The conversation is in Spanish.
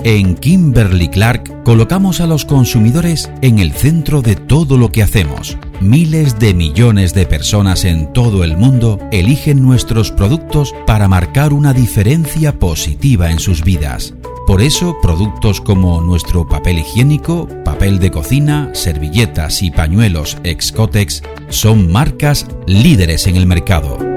En Kimberly-Clark colocamos a los consumidores en el centro de todo lo que hacemos. Miles de millones de personas en todo el mundo eligen nuestros productos para marcar una diferencia positiva en sus vidas. Por eso, productos como nuestro papel higiénico, papel de cocina, servilletas y pañuelos Excotex son marcas líderes en el mercado.